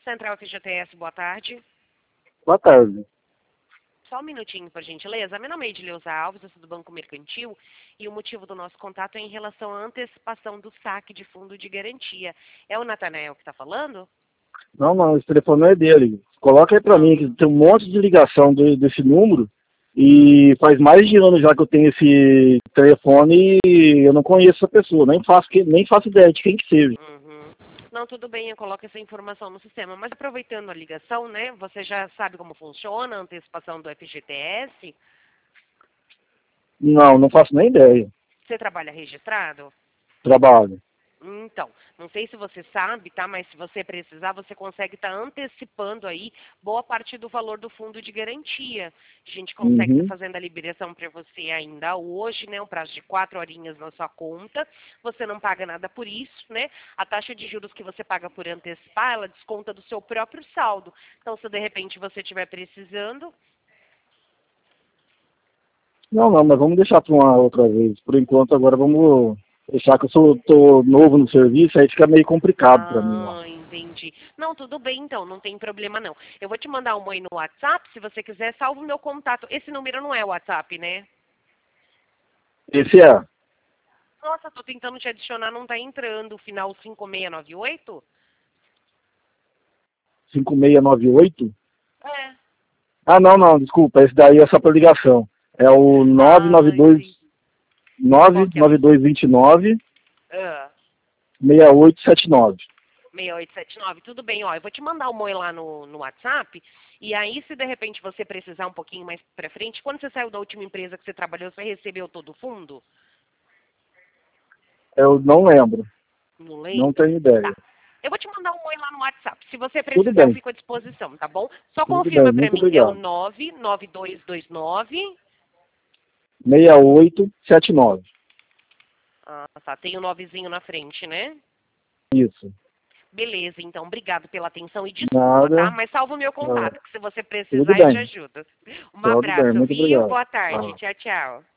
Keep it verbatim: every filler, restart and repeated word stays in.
Central F G T S, boa tarde. Boa tarde. Só um minutinho, por gentileza. Meu nome é Edileuza Alves, eu sou do Banco Mercantil e o motivo do nosso contato é em relação à antecipação do saque de fundo de garantia. É o Natanael que está falando? Não, não, esse telefone não é dele. Coloca aí pra mim, que tem um monte de ligação de, desse número e faz mais de ano já que eu tenho esse telefone e eu não conheço essa pessoa, nem faço, que- nem faço ideia de quem que seja. Uhum. Não, tudo bem, eu coloco essa informação no sistema. Mas aproveitando a ligação, né? Você já sabe como funciona a antecipação do F G T S? Não, não faço nem ideia. Você trabalha registrado? Trabalho. Então, não sei se você sabe, tá? Mas se você precisar, você consegue estar antecipando aí boa parte do valor do fundo de garantia. A gente consegue estar Uhum. fazendo a liberação para você ainda hoje, né? Um prazo de quatro horinhas na sua conta. Você não paga nada por isso, né? A taxa de juros que você paga por antecipar, ela desconta do seu próprio saldo. Então, se de repente você estiver precisando, Não, não, mas vamos deixar para uma outra vez. Por enquanto, agora vamos deixar que eu sou, tô novo no serviço, aí fica meio complicado para mim lá. ah, entendi. Não, tudo bem então, não tem problema não. Eu vou te mandar um oi no WhatsApp, se você quiser, salva o meu contato. Esse número não é o WhatsApp, né? Esse é Nossa, tô tentando te adicionar, não tá entrando. Final cinco seis nove oito? cinco seis nove oito? É. Ah, não, não, desculpa, esse daí é só para ligação. É o nove nove Ah, dois entendi. Qual nove que é nove o... dois dois nove Ah, seis oito sete nove. seis oito sete nove, tudo bem, ó. Eu vou te mandar um oi lá no, no WhatsApp. E aí, se de repente você precisar um pouquinho mais pra frente, quando você saiu da última empresa que você trabalhou, você recebeu todo o fundo? Eu não lembro, Não não lembra? tenho ideia. Tá. Eu vou te mandar um oi lá no WhatsApp. Se você Tudo precisar, eu bem, fico à disposição, tá bom? Só tudo bem, confirma pra muito mim. É o obrigado. nove nove dois dois nove. seis oito sete nove. Ah, tá. Tem o novezinho na frente, né? Isso. Beleza, então. Obrigado pela atenção e desculpa, tá? Nada. Mas salva o meu Ah, contato, que se você tudo precisar, eu te bem, ajudo. Um tudo bem, abraço, muito viu? obrigado. Boa tarde. Ah. Tchau, tchau.